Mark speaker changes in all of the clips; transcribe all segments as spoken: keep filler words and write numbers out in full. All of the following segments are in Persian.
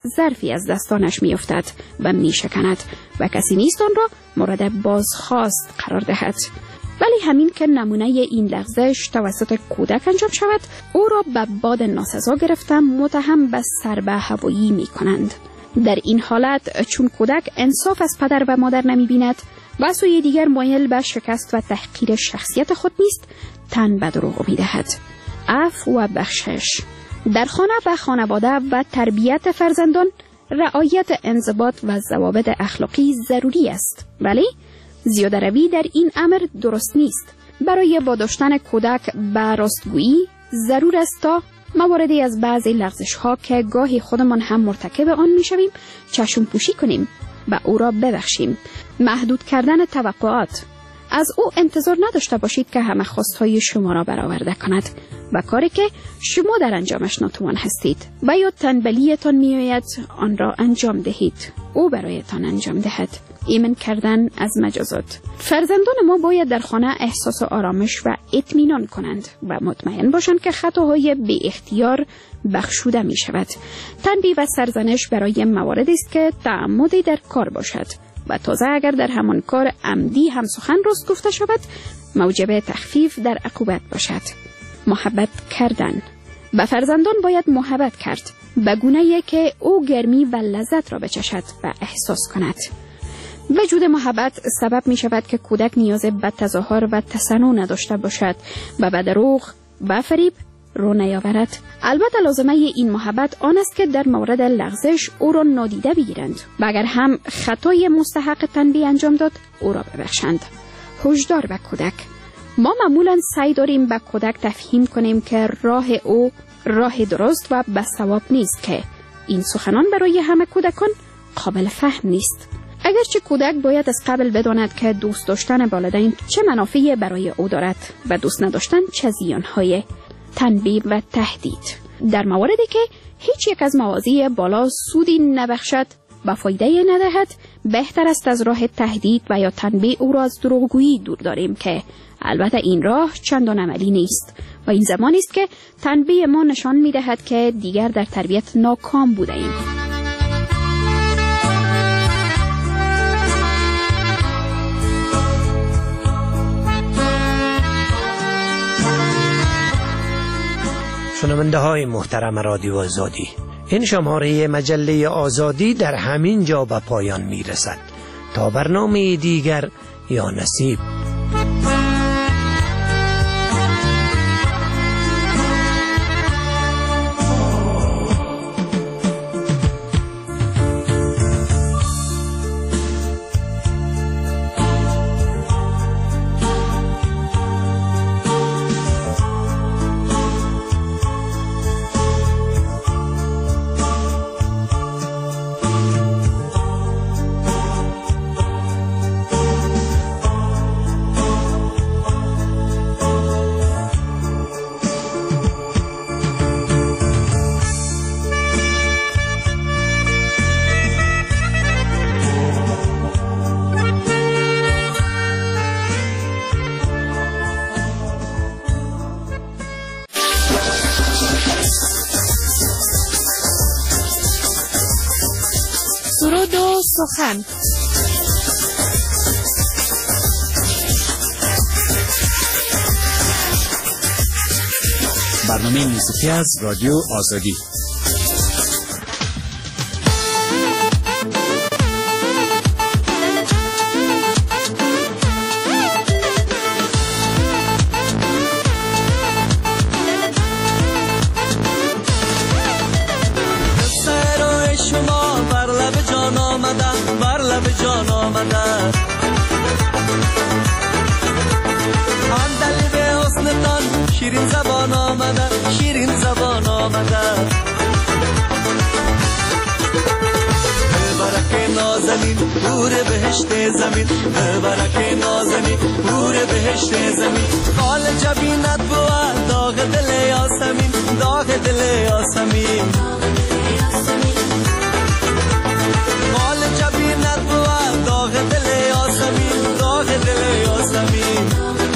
Speaker 1: ظرفی از دستانش می افتد و می شکند و کسی نیست آن را مورد بازخواست قرار دهد. ولی همین که نمونه این لغزش توسط کودک انجام شود، او را به باد ناسزا گرفته متهم به ضربه هوایی می کنند. در این حالت چون کودک انصاف از پدر و مادر نمی بیند و سوی دیگر مایل به شکست و تحقیر شخصیت خود نیست، تن به دروغ می دهد. عفو و بخشش در خانه و خانواده و تربیت فرزندان رعایت انضباط و ضوابط اخلاقی ضروری است، ولی زیاده روی در این امر درست نیست. برای واداشتن کودک به راستگویی ضرور است تا مواردی از بعضی لغزش ها که گاهی خودمان هم مرتکب آن می شویم چشم پوشی کنیم و او را ببخشیم. محدود کردن توقعات. از او انتظار نداشته باشید که همه خواستهای شما را برآورده کند و کاری که شما در انجامش ناتوان هستید و یا تنبلیتان می آید آن را انجام دهید، او برایتان انجام دهد. ایمن کردن از مجازات. فرزندان ما باید در خانه احساس آرامش و اطمینان کنند و مطمئن باشند که خطاهای بی اختیار بخشوده می شود. تنبیه و سرزنش برای مواردی است که تعمدی در کار باشد و تازه اگر در همان کار عمدی هم سخن راست گفته شود موجب تخفیف در عقوبت باشد. محبت کردن. به فرزندان باید محبت کرد به گونه‌ای که او گرمی و لذت را بچشد و احساس کند. وجود محبت سبب می شود که کودک نیاز به تظاهر و تصنع نداشته باشد و به دروغ و فریب رو نیاورد. البته لازمه این محبت آن است که در مورد لغزش او را نادیده بگیرند و اگر هم خطای مستحق تنبیه انجام داد او را ببخشند. هشدار به کودک. ما معمولا سعی داریم به کودک تفهیم کنیم که راه او راه درست و به صواب نیست، که این سخنان برای همه کودکان قابل فهم نیست. اگرچه کودک باید از قبل بداند که دوست داشتن والدین چه منافعی برای او دارد و دوست نداشتن چه زیانهای. تنبیه و تهدید. در مواردی که هیچ یک از موازی بالا سودی نبخشد و فایده ندهد، بهتر است از راه تهدید و یا تنبیه او را از دروغگویی دور داریم، که البته این راه چندان عملی نیست و این زمانی است که تنبیه ما نشان می‌دهد که دیگر در تربیت ناکام بوده ایم.
Speaker 2: شنونده های محترم رادیو آزادی، این شماره مجله آزادی در همین جا به پایان می رسد. تا برنامه دیگر یا نصیب.
Speaker 3: سرود و سخن.
Speaker 4: برنامه موسیقی از رادیو آزادی.
Speaker 5: شیرین زبان آمده، شیرین زبان آمده، برک نازنین نور بهشت زمین، برک نازنین نور بهشت زمین، خال جبینت بود داغ دل یاسمین، داغ دل یاسمین، خال جبینت بود داغ دل یاسمین، داغ دل یاسمین.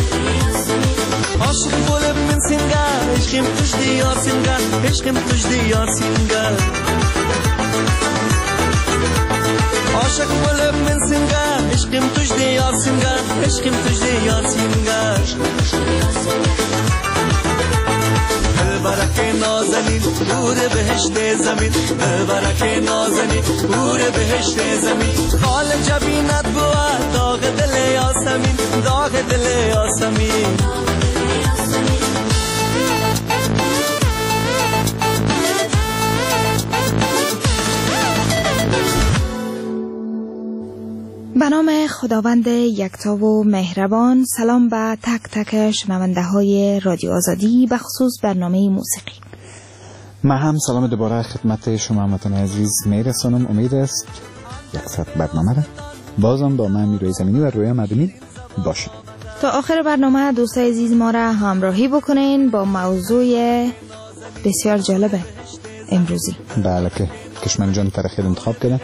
Speaker 5: عاشق bo'lib men senga ishqim tushdi yor senga ishqim tushdi yor senga عاشق بلب من سنگا عشقم تجده یاسنگا عشقم تجده یاسنگا برکه نازنین نور بهشت زمین برکه نازنین نور بهشت زمین حال جبینت بوا داغ دل یاسمین داغ دل یاسمین
Speaker 3: به نام خداوند یکتا و مهربان. سلام به تک تک شنونده های رادیو آزادی، به خصوص برنامه موسیقی.
Speaker 6: من هم سلام دوباره خدمت شما هموطن عزیز میرسانم. امید است یک ساعت برنامه را بازم با من میروی زمینی و رویا مدنی باشید.
Speaker 3: تا آخر برنامه دوستای عزیز ما را همراهی بکنین با موضوع بسیار جالب امروزی.
Speaker 6: بله که کشمن جان ترخیل انتخاب کرده.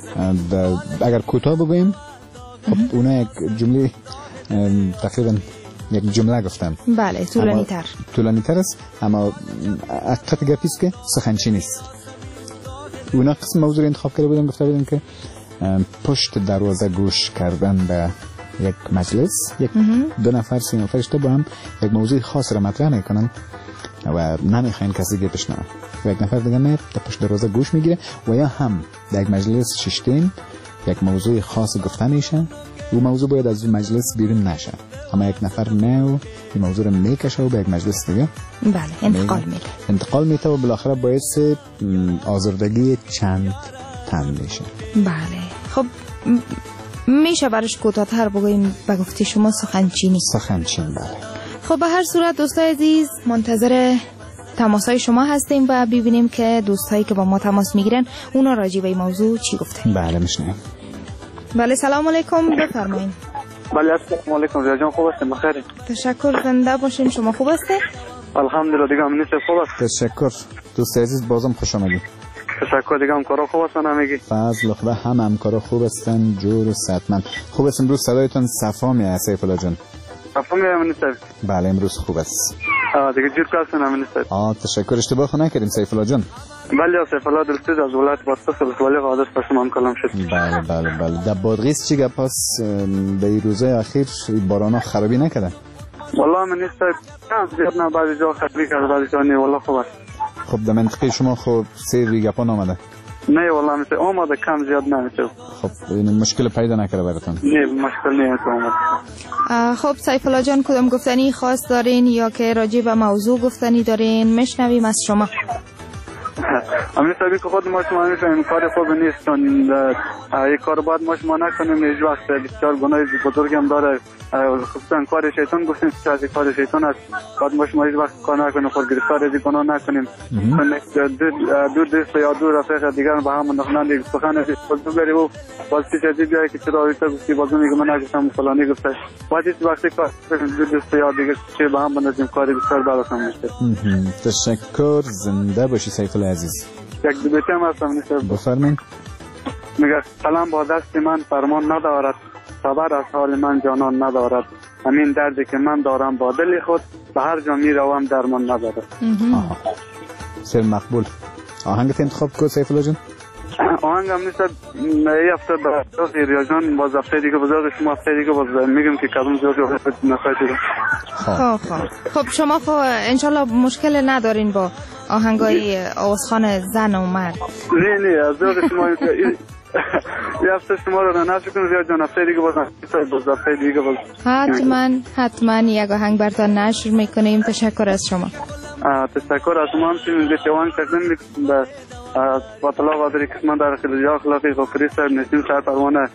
Speaker 6: اگر کوتاه بگویم خب اونا یک جمله تقریبا یک جمله گفتن.
Speaker 3: بله طولانی تر
Speaker 6: طولانی تر است، اما حقیقت گپی است که سخنچی نیست. اونا قسم موضوع انتخاب کرده بودن، گفته بودن که پشت دروازه گوش کردن به یک مجلس، یک دو نفر سه نفر تا با هم یک موضوع خاص را مطرح میکنن و نمیخواین کسی گپش نه و یک نفر دیگه میاد تا پشت دروازه گوش میگیره و یا هم در یک مجلس ششتین یک موضوع خاص گفته میشه و موضوع باید از اون مجلس بیرون نشه، اما یک نفر نه و این موضوع رو میکشه و به یک مجلس دیگه
Speaker 3: بله انتقال میده
Speaker 6: انتقال میده و بالاخره باعث آزردگی چند تن میشه.
Speaker 3: بله خب میشه برش کوتاه‌تر بگویم به گفته شما سخنچینی.
Speaker 6: سخنچین بله.
Speaker 3: خب به هر صورت دوستای عزیز منتظر تماسای شما هستیم و ببینیم که دوستایی که با ما تماس میگیرن اونا راجع به این موضوع چی گفتن.
Speaker 6: بله میشنم.
Speaker 3: بله سلام علیکم، بفرمایید.
Speaker 7: بله السلام علیکم ریا جان، خوب هستین؟ بخیر.
Speaker 3: تشکر، زنده باشین. شما خوب هستید؟
Speaker 7: الحمدلله دیگه امنیت خوب است.
Speaker 6: تشکر دوست عزیز، بازم خوش آمدید.
Speaker 7: تشکر دیگه. همکارا خوب هستن همگی؟
Speaker 6: فضل خدا، هم همکارا خوب هستن، جور و صحتمند. خوب است. امروز صدایتون صفا میاد سیف الله جان.
Speaker 7: صفا میاد امنیت.
Speaker 6: بله امروز خوب است.
Speaker 7: آ دیگه جور کارتون امنیت.
Speaker 6: آ تشکر، اشتباه نکردیم سیف الله جان.
Speaker 7: بله سیف الله دلسوز از ولایت بادغیس ولسوالی قادس پشمان کلام شد.
Speaker 6: بله بله بله. در بادغیس چی گپ است؟ به این روزهای اخیر بارانا خرابی نکردن؟
Speaker 7: والله امنیت زیاد نه، بعضی جا خرابی کرده بعضی جا نه. والله خوب است.
Speaker 6: خب در منطقه شما خب سیر گپا نامده؟
Speaker 7: نه والله مثل اومده کم زیاد نمیشه.
Speaker 6: خب این مشکل پیدا نکرده براتون؟
Speaker 7: نه مشکل نیست اومده.
Speaker 3: خب سیف الله جان کدام گفتنی خاص دارین یا که راجع به موضوع گفتنی دارین؟ میشنویم از شما.
Speaker 7: امید طبیعی که خود ما شما میفهمیم کار خوب نیست، این کار باید ما شما نکنیم. هیچ وقت بسیار گناه بزرگ هم داره، خصوصا کار شیطان گفتیم که از کار شیطان است. باید ما شما هیچ وقت کار نکنیم، خود گرفتار از گناه نکنیم. دور دوست یا دور رفیق دیگر به هم نخنند سخن خود بگیری و باز پیش ازی بیایی که چرا آویسته گفتی بازو میگه من نگفتم فلانی گفته. باید هیچ وقتی کار دور دوست یا دیگر چه به هم بندازیم کاری بسیار براتون میشه.
Speaker 6: تشکر، زنده باشی سیف الله عزیز.
Speaker 7: یک دو بیتی هم هستم نیست.
Speaker 6: بفرمین.
Speaker 7: میگه قلم با دست من فرمان ندارد، خبر از حال من جانان ندارد، همین دردی که من دارم با دل خود به هر جا میروم درمان ندارد.
Speaker 6: سر مقبول. آهنگت انتخاب کن سیف الله جان.
Speaker 7: آهنگ هم نیست. یه هفته با ریا جان باز هفته دیگه بزرگ شما هفته دیگه باز میگم که کدوم زیادی وقت نفایتی رو.
Speaker 3: خب خب خب شما خب انشالله مشکل ندارین با آهنگای آوازخوان زن و مرد؟
Speaker 7: نه نه از زیاد شما یه هفته شما رو نشد کنم زیاد جان، هفته دیگه باز باز هفته دیگه باز
Speaker 3: حتما حتما یک آهنگ براتون نشر میکنیم. تشکر از شما.
Speaker 7: تشکر از شما هم چیزی که آهنگ تقدیم به باطلا قادری کسمان در خلجا اخلاقی غفری صاحب نسیم صاحب پروانه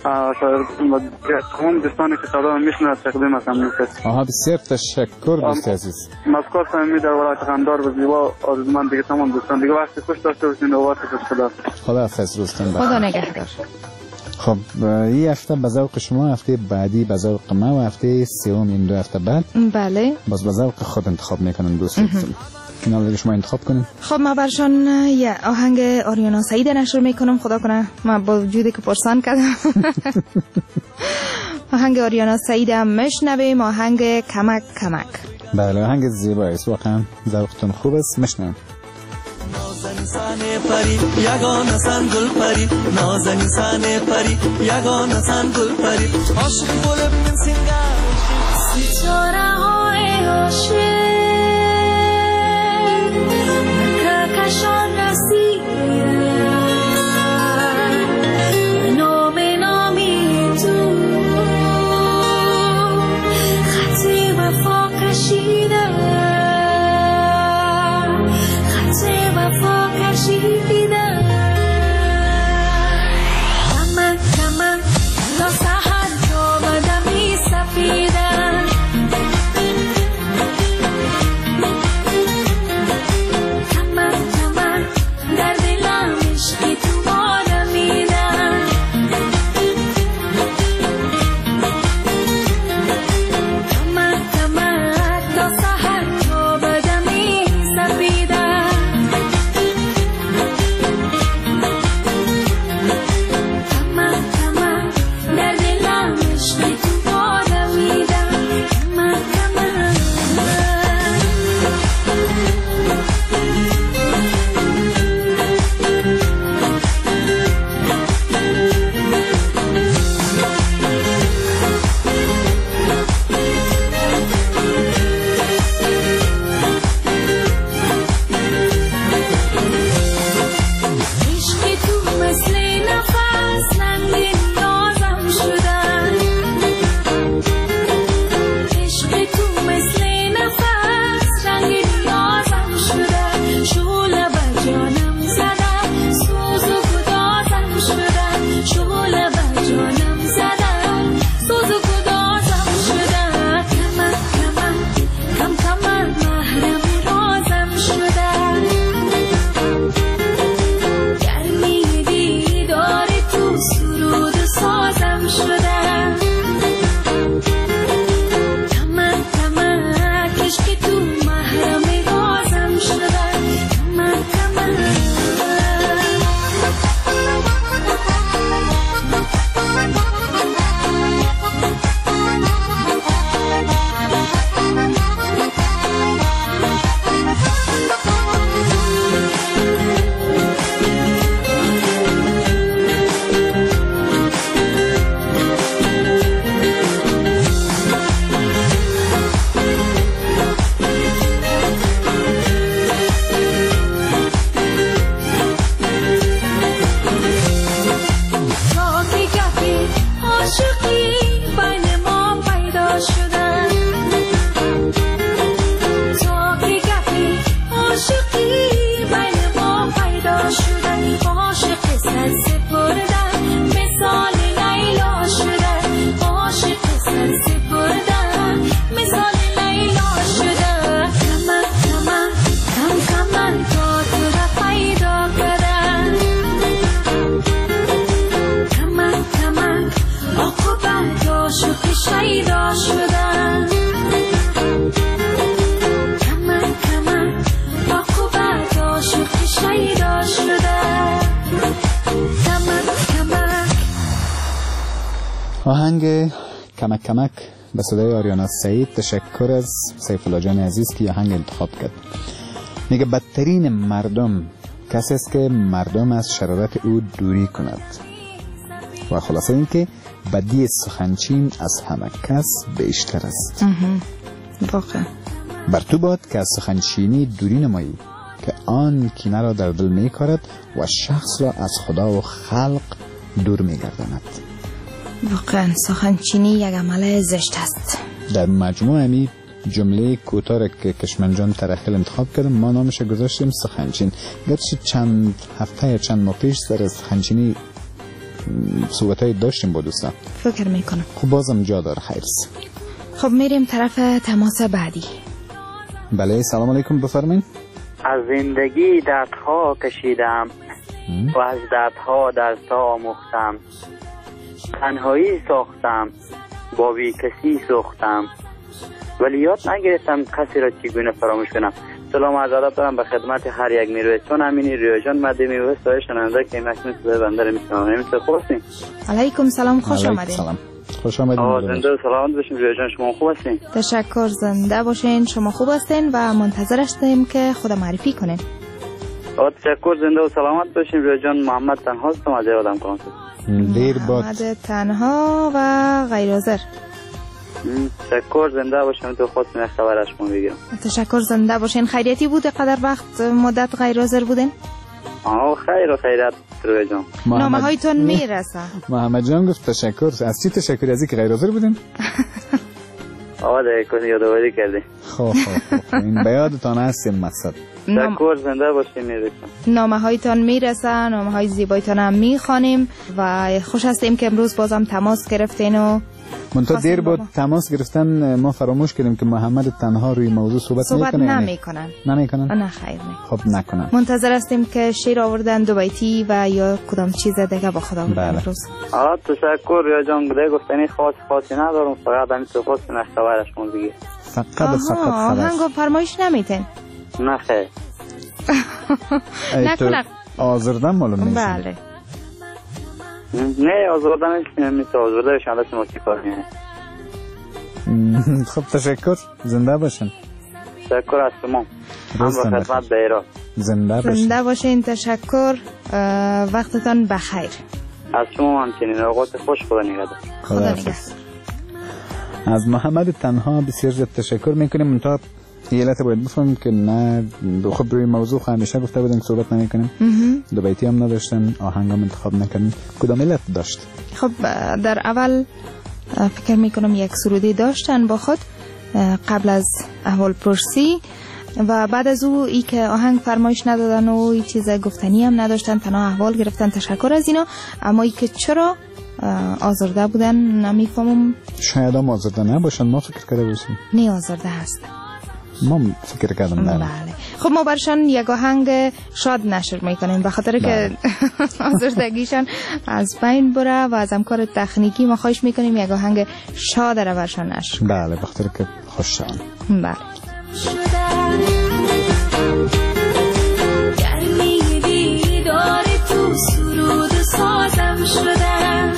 Speaker 7: تمام دوستانی که صدا میشنه تقدیم هستم میکنم.
Speaker 6: آها بسیار تشکر دوست عزیز.
Speaker 7: مذکور صمیمی در ولایت قندار و زیبا آرزومند دیگه تمام دوستان دیگه وقتی خوش داشته باشین و وقتی خوش خدا.
Speaker 6: خدا حافظ روستان.
Speaker 3: خدا نگهدار.
Speaker 6: خب این هفته به ذوق شما، هفته بعدی به ذوق ما و هفته سوم این دو هفته بعد
Speaker 3: بله
Speaker 6: باز به ذوق خود انتخاب میکنن دوستان. اینا دیگه شما انتخاب کنین.
Speaker 3: خب ما برشان یه آهنگ آریانا سعید نشر میکنم. خدا کنه من با وجودی که پرسان کردم آهنگ آریانا سعید هم میشنویم، آهنگ کمک کمک.
Speaker 6: بله آهنگ زیبایی است، واقعا ذوقتون خوب است. میشنویم.
Speaker 5: نازنین سانه پری یگانه سن گل پری نازنین سانه پری یگانه سن گل پری عاشق گل من سینگار ستاره های عاشق کهکشان رسیدن نام نامی تو خط وفا کشیدن خط وفا کشیدن کمن کمن تا سحر تا بدمی سفیدن
Speaker 6: آهنگ کمک کمک به صدای آریانا سعید. تشکر از سیف الله جان عزیز که آهنگ انتخاب کرد. میگه بدترین مردم کسی است که مردم از شرارت او دوری کند و خلاصه این که بدی سخنچین از همه کس بیشتر است.
Speaker 3: واقعا
Speaker 6: بر تو باد که از سخنچینی دوری نمایی که آن کینه را در دل می کارد و شخص را از خدا و خلق دور می گرداند.
Speaker 3: واقعا سخنچینی یک عمل زشت است.
Speaker 6: در مجموع امی جمله کوتاه که کشمنجان ترخیل انتخاب کردم ما نامش گذاشتیم سخنچین. گرچه چند هفته یا چند ماه پیش در سخنچینی صحبتای داشتیم با دوستان.
Speaker 3: فکر میکنم
Speaker 6: خب بازم جا داره. خیرس.
Speaker 3: خب میریم طرف تماس بعدی.
Speaker 6: بله سلام علیکم بفرمایید.
Speaker 8: از زندگی دردها کشیدم و از دردها درس‌ها آموختم. تنهایی ساختم با بی کسی سوختم ولی یاد نگرفتم کسی را چگونه فراموش کنم. سلام عرض ادب دارم به خدمت هر یک میرویس چون امینی ریاجان مدمی و سایه شنونده که مکنون صدای بنده را میشنوم. نمیشه خوب هستین؟
Speaker 3: علیکم سلام خوش آمدین.
Speaker 6: سلام خوش آمدین.
Speaker 8: آه زنده و سلامت باشین ریاجان. شما خوب هستین؟
Speaker 3: تشکر زنده باشین. شما خوب هستین و منتظر هستیم که خود معرفی کنین.
Speaker 8: آه تشکر، زنده و سلامت باشیم. ریا جان، محمد تنها هستم از یادم کنم.
Speaker 6: دیر باد
Speaker 3: محمد تنها و غیر حاضر.
Speaker 8: تشکر، زنده باشیم. تو خواستم یک خبر از شما بگیرم.
Speaker 3: تشکر، زنده باشین. خیریتی بود قدر وقت مدت غیر حاضر بودین؟
Speaker 8: آه خیر و خیرت ریا جان.
Speaker 3: نامه هایتون میرسه.
Speaker 6: محمد جان گفت تشکر. از چی تشکر؟ از اینکه غیر حاضر بودین؟
Speaker 8: آه دیگه کنی یادآوری کردی.
Speaker 6: خب خب خب این به یادتان هست این مقصد.
Speaker 8: تشکر، زنده باشین. میرسم.
Speaker 3: نامه هایتان میرسه، نامه های زیبایتان هم میخوانیم و خوش هستیم که امروز بازم تماس گرفتین و
Speaker 6: منتها دیر بود تماس گرفتن ما فراموش کردیم که محمد تنها روی موضوع صحبت,
Speaker 3: صحبت
Speaker 6: نمیکنه.
Speaker 3: نمیکنن.
Speaker 6: نمیکنن؟
Speaker 3: نه خیر نه.
Speaker 6: خب نکنن.
Speaker 3: منتظر هستیم که شیر آوردن دو بیتی و یا کدام چیز دیگه با خدا بودن
Speaker 6: بله.
Speaker 3: امروز.
Speaker 8: آه تشکر ریا جان. بده گفتنی خاص خاصی ندارم، فقط همین تو خواستم یک خبر از شما بگیرم.
Speaker 6: فقط فقط خبر.
Speaker 3: آهنگ و فرمایش نمیتین؟
Speaker 8: نه خیر.
Speaker 3: نکنه
Speaker 6: آزردن معلوم نیست.
Speaker 3: بله.
Speaker 8: نه آزردن نیست، آزرده بشن دست ما چی کار میه.
Speaker 6: خب تشکر، زنده باشن.
Speaker 8: تشکر از شما. هم با خدمت به ایران.
Speaker 6: زنده باشن.
Speaker 3: زنده باشین. تشکر، وقتتان بخیر.
Speaker 8: از شما همچنین. اوقات خوش. خدا نگهدار.
Speaker 3: خدا نگهدار.
Speaker 6: از محمد تنها بسیار زیاد تشکر میکنیم. منتها یه علت باید بفهمیم که نه خب روی موضوع همیشه گفته بودن که صحبت نمیکنیم. دو بیتی هم نداشتن، آهنگ هم انتخاب نکردن. کدام علت داشت؟
Speaker 3: خب در اول فکر میکنم یک سرودی داشتن با خود قبل از احوال پرسی و بعد از او ای که آهنگ فرمایش ندادن و ای چیز گفتنی هم نداشتن، تنها احوال گرفتن. تشکر از اینا. اما ای که چرا آزرده بودن نمیفهمم.
Speaker 6: شاید هم آزرده نباشن، ما فکر کرده باشیم
Speaker 3: نه آزرده هست.
Speaker 6: ما فکر کردم نه.
Speaker 3: بله. خب ما برشان یک آهنگ شاد نشر میکنیم به خاطر که آزردگیشان از بین بره و از همکار تکنیکی ما خواهش میکنیم یک آهنگ شاد رو برشان نشر.
Speaker 6: بله، به خاطر که خوش شدن.
Speaker 3: بله.
Speaker 9: گرمی دیدار تو سرود سازم شدن.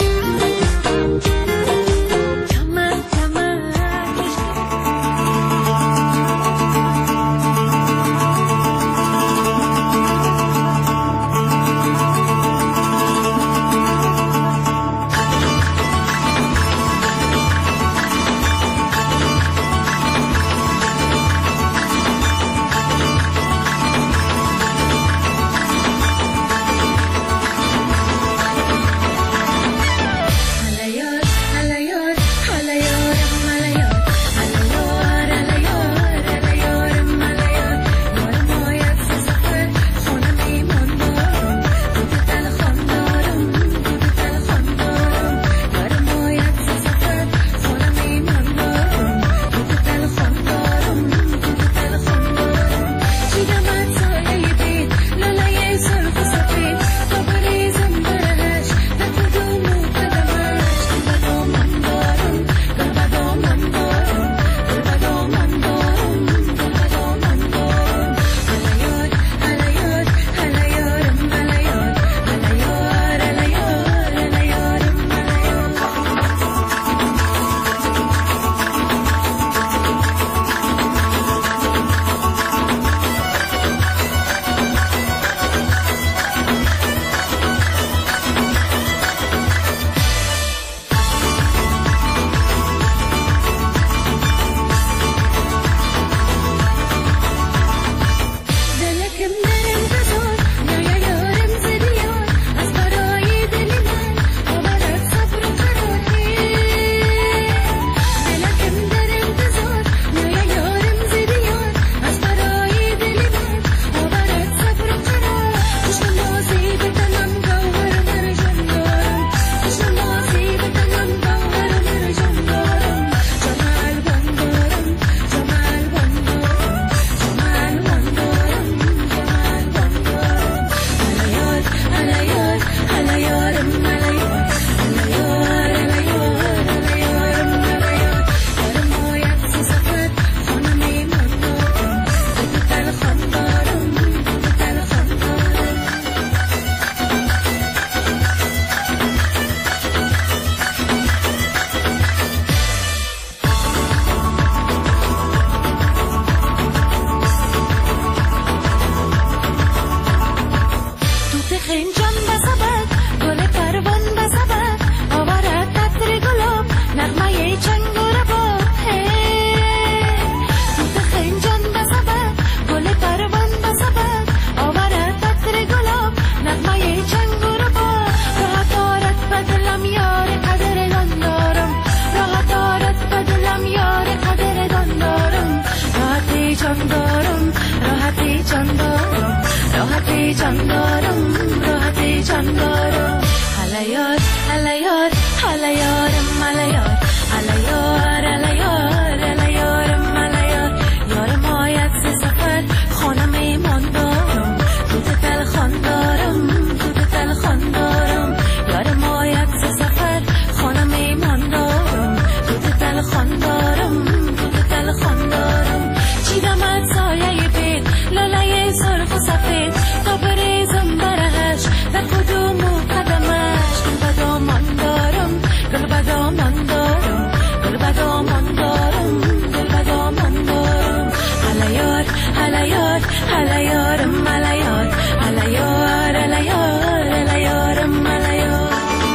Speaker 9: خندارم هلیار هلیار هلیارم هلیار هلیار هلیار هلیارم هلیار یارم آید ز سفر خانم ایمان دارم دود دل خاندارم دود دل خاندارم یارم آید ز سفر خانم ایمان دارم دود دل خاندارم دود دل خاندارم چیدم از سایه بیت لاله سرخ و سفید تا بریزم برهش در کدوم قدمش گل بدامان دارم گل بدامان دارم گل بدامان دارم گل بدامان دارم هلیار هلیار هلیارم هلیار هلیار هلیار هلیارم هلیار.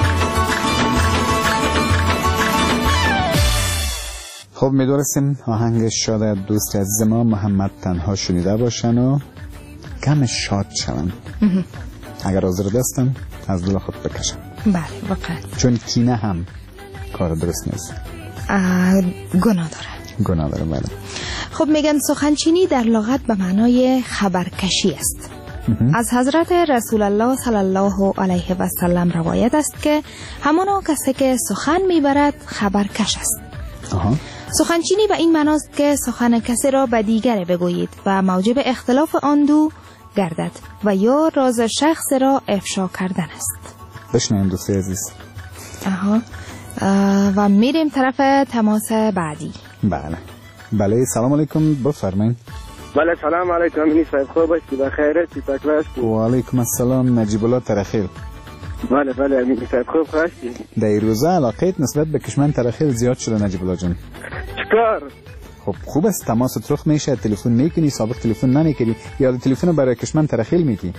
Speaker 6: خب میدونستیم آهنگ شاید دوست عزیز ما محمد تنها شنیده باشن و کم شاد شون. اگر حاضر دستن از دل خود بکشن.
Speaker 3: بله واقعا
Speaker 6: چون کینه هم کار درست نیست،
Speaker 3: گناه داره
Speaker 6: گناه داره. بله.
Speaker 3: خب میگن سخنچینی در لغت به معنای خبرکشی است. از حضرت رسول الله صلی الله علیه و سلم روایت است که همانا کسی که سخن میبرد خبرکش است.
Speaker 6: آها.
Speaker 3: سخنچینی به این معناست که سخن کسی را به دیگر بگویید و موجب اختلاف آن دو گردد و یا راز شخص را افشا کردن است.
Speaker 6: بشنویم دوستی عزیز.
Speaker 3: آها. و میریم طرف تماس بعدی.
Speaker 6: بله بله سلام علیکم بفرمایید.
Speaker 10: بله سلام علیکم امینی صاحب خوب هستی بخیر هستی تکلیف هستی؟
Speaker 6: و علیکم السلام نجیب الله ترخیل.
Speaker 10: بله بله امینی صاحب خوب هستی؟
Speaker 6: در این روزا علاقیت نسبت به کشمن ترخیل زیاد شده نجیب الله جان.
Speaker 10: چکار؟
Speaker 6: خب خوب است تماس رخ میشه، تلفن میکنی، سابق تلفن نمیکنی، یا تلفن رو برای کشمن ترخیل میتی؟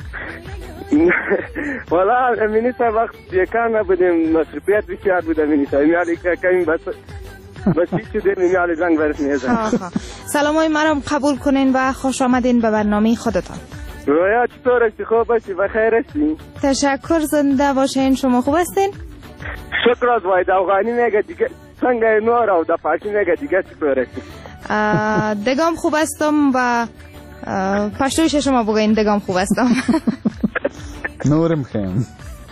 Speaker 10: والا امینی صاحب وقت یکان نبودیم مصرفیت بسیار بود امینی صاحب میالی که کمی بس بس چی شده میالی زنگ برس میزن.
Speaker 3: سلامای مرام قبول کنین و خوش آمدین به برنامه خودتان.
Speaker 10: رویا چطور هستی خوب هستی بخیر هستی؟
Speaker 3: تشکر زنده باشین. شما خوب هستین؟
Speaker 10: شکر از واید افغانی میگه دیگه سنگ نور و د پاشی میگه دیگه چطور هستی؟
Speaker 3: دگام خوب هستم و پشتویش شما بگوین دگام خوب هستم.
Speaker 6: نورم خیم.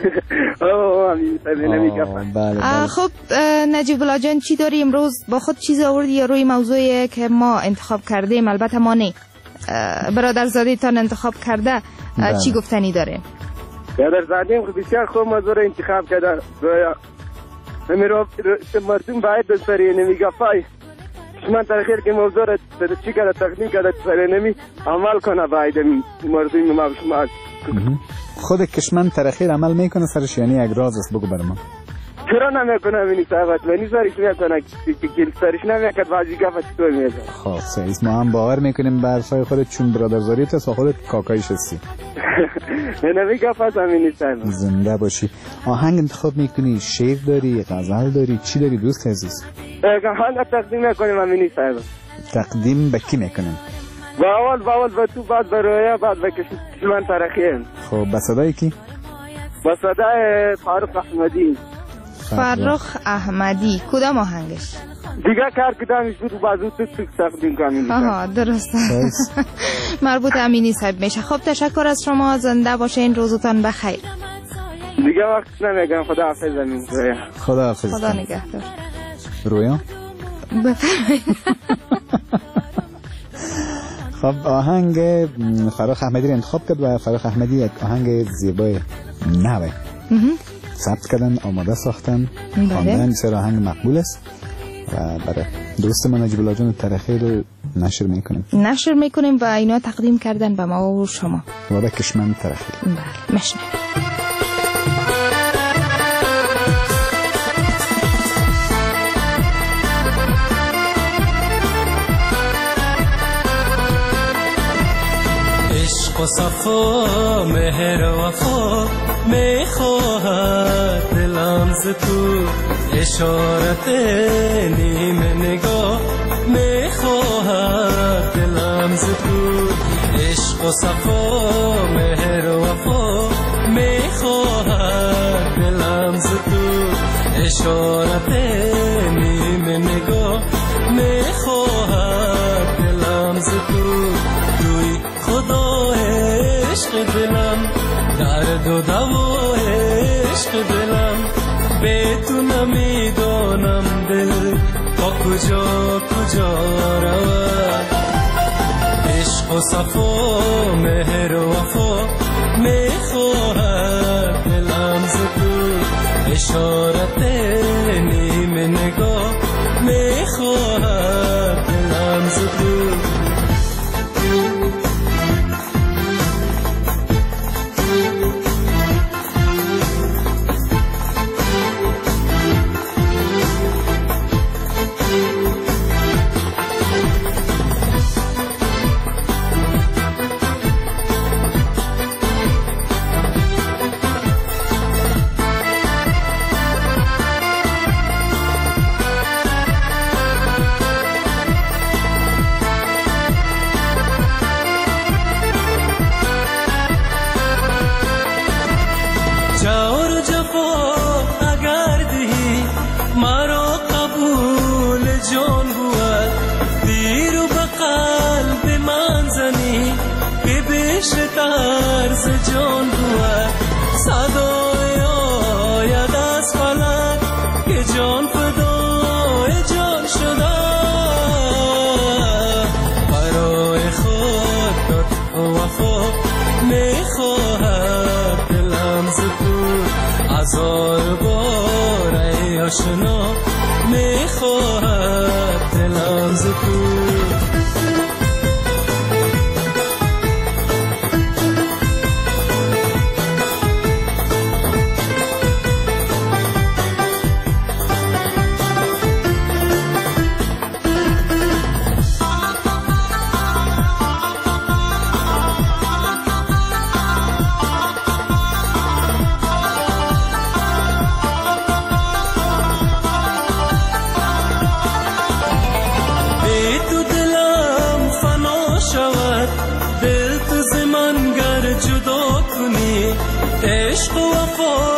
Speaker 6: خب
Speaker 3: نجیب الله جان چی داری امروز با خود؟ چیز آوردی یا روی موضوعی که ما انتخاب کردیم؟ البته ما نه، برادرزاده تان انتخاب کرده. چی گفتنی داره؟
Speaker 10: برادرزاده خب بسیار خوب موضوع رو انتخاب کرده. همین رو مردم باید بسری نمیگه فای من تاخیر که موضوع رو چی کرده تقدیم کرده سری نمی عمل کنه باید مردم ما شما.
Speaker 6: خود کشمن ترخیر عمل میکنه سرش؟ یعنی یک راز است بگو برام.
Speaker 10: چرا نمیکنه امینی صاحب؟ ولی سرش میکنه که سرش نمیکنه بازی گفت چطور میکنه.
Speaker 6: خب سعیز ما هم باور میکنیم به حرفای خودت چون برادرزاریت است و خودت کاکایش هستی.
Speaker 10: نمیگه پس امینی صاحب.
Speaker 6: زنده باشی. آهنگ انتخاب میکنی؟ شعر داری؟ غزل داری؟ چی داری دوست عزیز؟
Speaker 10: آهنگ تقدیم میکنیم امینی صاحب.
Speaker 6: تقدیم به کی میکنیم؟
Speaker 10: با اول با اول به تو بعد به رویا بعد به کشمن ترخیم.
Speaker 6: خب با صدای کی؟
Speaker 10: با صدای فاروق احمدی.
Speaker 3: فاروق احمدی کدام آهنگش؟
Speaker 10: دیگه کار کدامش بود بازو تو تو تقدیم کنیم.
Speaker 3: آها درسته. مربوط امینی صاحب میشه. خب تشکر از شما. زنده باشین. روزتان بخیر.
Speaker 10: دیگه وقت نمیگم. خدا حافظ امین رویا.
Speaker 6: خدا حافظ.
Speaker 3: خدا نگهدار.
Speaker 6: رویا
Speaker 3: بفرمایید.
Speaker 6: خب آهنگ فاروق احمدی رو انتخاب کرد و فاروق احمدی یک آهنگ زیبای نوه ثبت کردن، آماده ساختن، خواندن. بسیار آهنگ مقبول است و برای دوست ما نجیب الله جان ترخیل رو نشر میکنیم
Speaker 3: نشر میکنیم و اینا تقدیم کردن به ما و شما
Speaker 6: و به کشمن ترخیل.
Speaker 3: بله مشنه.
Speaker 5: عشق و صفا مهر و وفا میخواهد دلم ز تو، اشارت نیم نگاه میخواهد دلم ز تو. عشق و صفا مهر و وفا میخواهد دلم ز تو، اشارت نیم نگاه میخواهد دلم ز تو. روی خدا عشق دلم درد و دوا عشق دلم به تو نمیدانم دل تا کجا کجا رود عشق و صفا مهر و وفا میخواهد دلم ز تو اشارت نیم نگاه میخواهد دلم ز تو جور جفا اگر دهی مرا قبول جان بود دیر و به قلب من زنی که بیشتر ز جان بود صدای آید از فلک که جان فدای جان شده برای خود لطف و وفا میخواهد دلم ز تو هزار بار ای آشنا میخواهد دلم ز تو دل تو ز من گر جدا کنی عشق و وفا